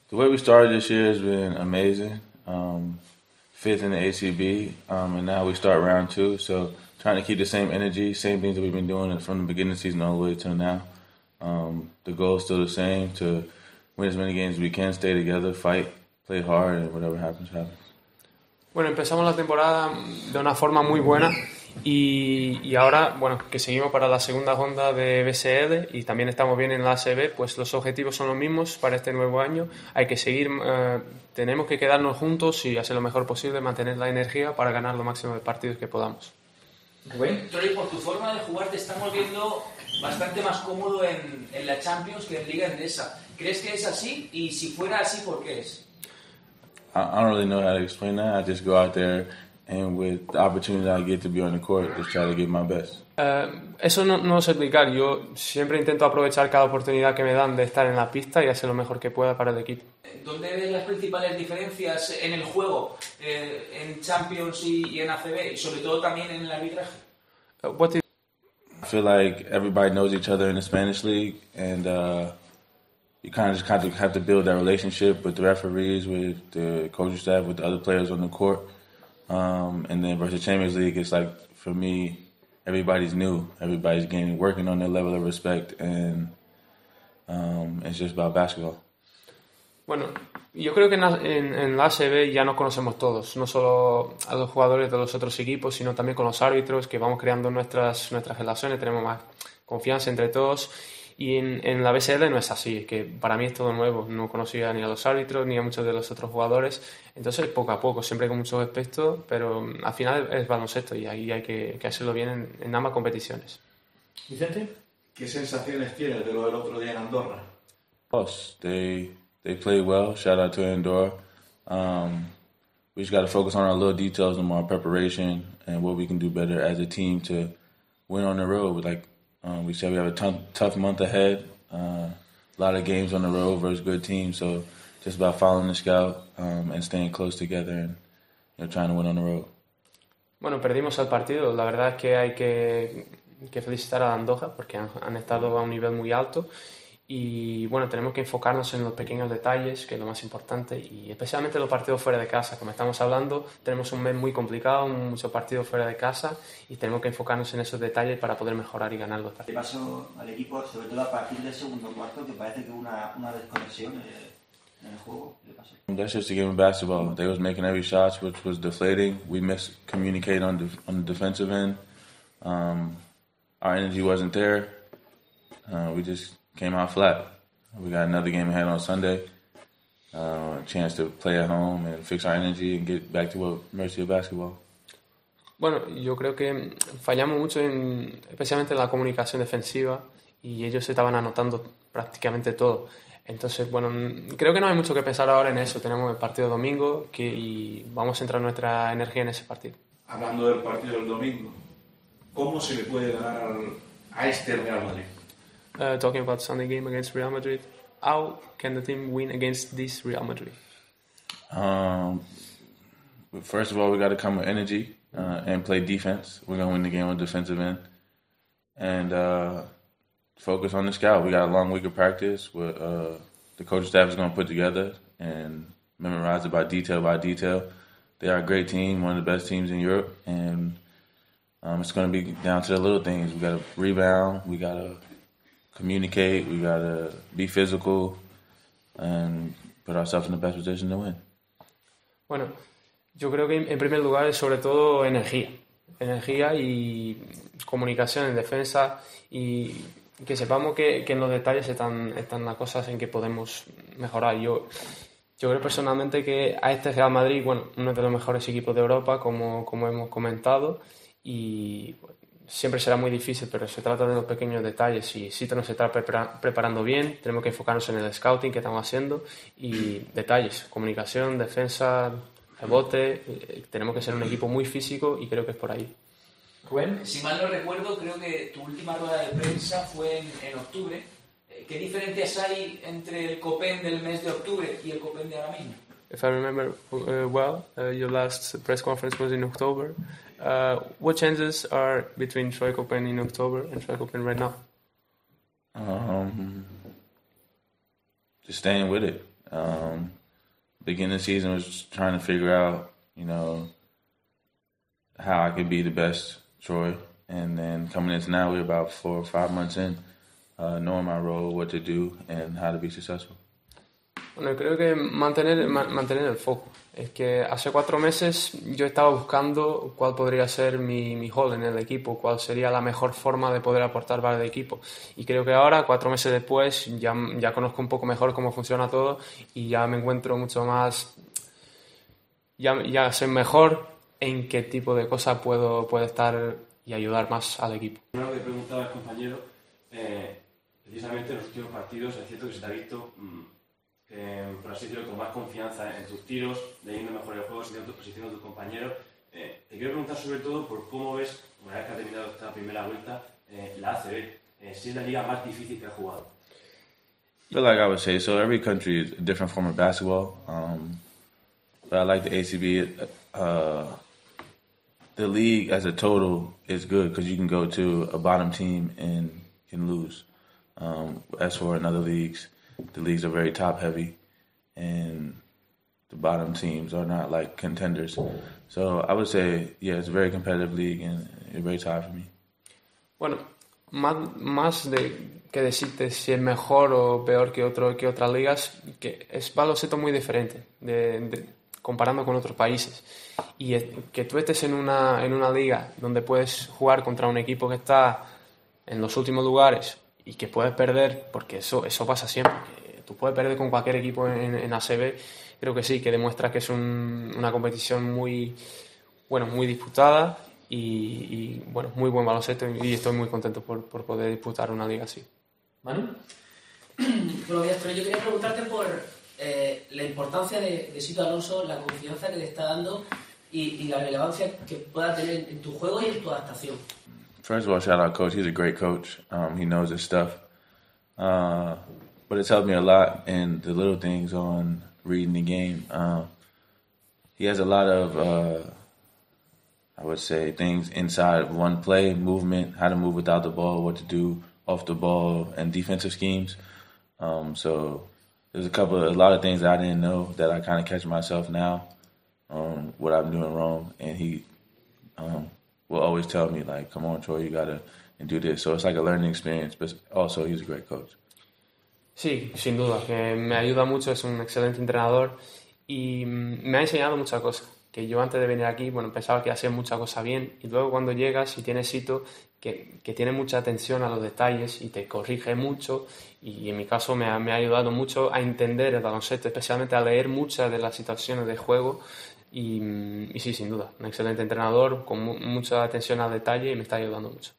The way we started this year has been amazing. Fifth in the ACB, and now we start round two. So trying to keep the same energy, same things that we've been doing from the beginning of the season all the way till now. The goal is still the same, to win as many games as we can, stay together, fight, play hard, and whatever happens, happens. Bueno, empezamos la temporada de una forma muy buena y ahora, bueno, que seguimos para la segunda ronda de BCL y también estamos bien en la ACB, pues los objetivos son los mismos para este nuevo año. Hay que seguir, tenemos que quedarnos juntos y hacer lo mejor posible, mantener la energía para ganar lo máximo de partidos que podamos. Rubén, Troy, por tu forma de jugar te estamos viendo bastante más cómodo en la Champions que en Liga Endesa. ¿Crees que es así? Y si fuera así, ¿por qué es? I don't really know how to explain that. I just go out there and with the opportunity I get to be on the court, just try to give my best. Eso no sé explicar. Yo siempre intento aprovechar cada oportunidad que me dan de estar en la pista y hacer lo mejor que pueda para el equipo. ¿Dónde ves las principales diferencias en el juego, en Champions y en ACB, y sobre todo también en el arbitraje? I feel like everybody knows each other in the Spanish league, and you kind of have to build that relationship with the referees, with the coaching staff, with the other players on the court. And then versus Champions League, it's like, for me, everybody's new. Everybody's working on their level of respect, and it's just about basketball. Bueno, yo creo que en la ACB ya nos conocemos todos, no solo a los jugadores de los otros equipos, sino también con los árbitros, que vamos creando nuestras relaciones, tenemos más confianza entre todos. Y en la BCL no es así, que para mí es todo nuevo, no conocía ni a los árbitros ni a muchos de los otros jugadores, entonces poco a poco, siempre con mucho respeto, pero al final es baloncesto y ahí hay que hacerlo bien en ambas competiciones. Vicente, ¿qué sensaciones tienes de lo del otro día en Andorra? They played well, shout out to Andorra. We just got to focus on our little details and more preparation and what we can do better as a team to win on the road. We said we have a tough month ahead, a lot of games on the road versus good teams, so just about following the scout and staying close together and trying to win on the road. Bueno, perdimos el partido. La verdad es que hay que felicitar a Andorra porque han estado a un nivel muy alto y bueno, tenemos que enfocarnos en los pequeños detalles, que es lo más importante, y especialmente los partidos fuera de casa. Como estamos hablando, tenemos un mes muy complicado, muchos partidos fuera de casa y tenemos que enfocarnos en esos detalles para poder mejorar y ganar los partidos. ¿Qué pasó al equipo, sobre todo a partir del segundo cuarto, que parece que hubo una desconexión en el juego? ¿Qué pasó? That's just a game of basketball. They was making every shot, which was deflating. We miscommunicated on the defensive end. Our energy wasn't there. We just came out flat. We got another game ahead on Sunday. A chance to play at home and fix our energy and get back to what Mercy of basketball. Bueno, yo creo que fallamos mucho especialmente en la comunicación defensiva y ellos estaban anotando prácticamente todo. Entonces, bueno, creo que no hay mucho que pensar ahora en eso. Tenemos el partido domingo y vamos a centrar nuestra energía en ese partido. Hablando del partido del domingo, ¿cómo se le puede ganar a este Real Madrid? Talking about Sunday game against Real Madrid, how can the team win against this Real Madrid? First of all, we got to come with energy and play defense. We're going to win the game with defensive end. And focus on the scout. We got a long week of practice. The coaching staff is going to put together and memorize it by detail. They are a great team, one of the best teams in Europe. And it's going to be down to the little things. We got to rebound. We got to communicate, we gotta be physical and put ourselves in the best position to win. Bueno, yo creo que en primer lugar es sobre todo energía y comunicación en defensa y que sepamos que en los detalles están las cosas en que podemos mejorar. Yo creo personalmente que a este Real Madrid, bueno, uno de los mejores equipos de Europa, como hemos comentado, y siempre será muy difícil, pero se trata de los pequeños detalles y sí tenemos que estar preparando bien, tenemos que enfocarnos en el scouting que estamos haciendo y detalles, comunicación, defensa, rebote, tenemos que ser un equipo muy físico y creo que es por ahí. Rubén, si mal no recuerdo, creo que tu última rueda de prensa fue en octubre. ¿Qué diferencias hay entre el Copen del mes de octubre y el Copen de ahora mismo? If I remember your last press conference was in October. What changes are between Troy Copen in October and Troy Copen right now? Just staying with it. Beginning of the season was trying to figure out, how I could be the best Troy. And then coming into now, we're about 4 or 5 months in, knowing my role, what to do, and how to be successful. Bueno, creo que mantener el foco. Es que hace 4 meses yo estaba buscando cuál podría ser mi rol en el equipo, cuál sería la mejor forma de poder aportar valor al equipo. Y creo que ahora, 4 meses después, ya conozco un poco mejor cómo funciona todo y ya me encuentro mucho más... Ya sé mejor en qué tipo de cosas puedo estar y ayudar más al equipo. Lo que preguntaba el compañero, precisamente en los últimos partidos es cierto que se te ha visto... por así decirlo, con más confianza en tus tiros, leyendo mejor el juego, siguiendo tus posiciones de tus compañeros. Te quiero preguntar sobre todo por cómo ves, una vez que ha terminado esta primera vuelta, la ACB, si es la liga más difícil que ha jugado. I feel like I would say so. Every country is a different form of basketball, but I like the ACB. The league as a total is good because you can go to a bottom team and can lose. As for in other leagues, the leagues are very top heavy and the bottom teams are not like contenders. So I would say, yeah, it's a very competitive league and it's very tight for me. Bueno, más de que decirte si es mejor o peor que otras ligas, que es baloncesto muy diferente comparando con otros países. Y que tú estés en una liga donde puedes jugar contra un equipo que está en los últimos lugares y que puedes perder, porque eso pasa siempre, que tú puedes perder con cualquier equipo en ACB, creo que sí, que demuestra que es una competición muy disputada y bueno, muy buen baloncesto y estoy muy contento por poder disputar una liga así. Manu, buenos días, pero yo quería preguntarte por la importancia de Sito Alonso, la confianza que le está dando y la relevancia que pueda tener en tu juego y en tu adaptación. First of all, shout out Coach. He's a great coach. He knows his stuff. But it's helped me a lot in the little things on reading the game. He has a lot of, I would say, things inside of one play, movement, how to move without the ball, what to do off the ball, and defensive schemes. So there's a lot of things that I didn't know that I kind of catch myself now, what I'm doing wrong. And he will always tell me, like, come on, Troy, you got to do this. So it's like a learning experience, but also he's a great coach. Sí, sin duda, que me ayuda mucho, es un excelente entrenador y me ha enseñado muchas cosas. Que yo antes de venir aquí, bueno, pensaba que hacía muchas cosas bien y luego cuando llegas y tienes Sito que tiene mucha atención a los detalles y te corrige mucho y en mi caso me ha ayudado mucho a entender el baloncesto, especialmente a leer muchas de las situaciones de juego y sí, sin duda, un excelente entrenador con mucha atención al detalle y me está ayudando mucho.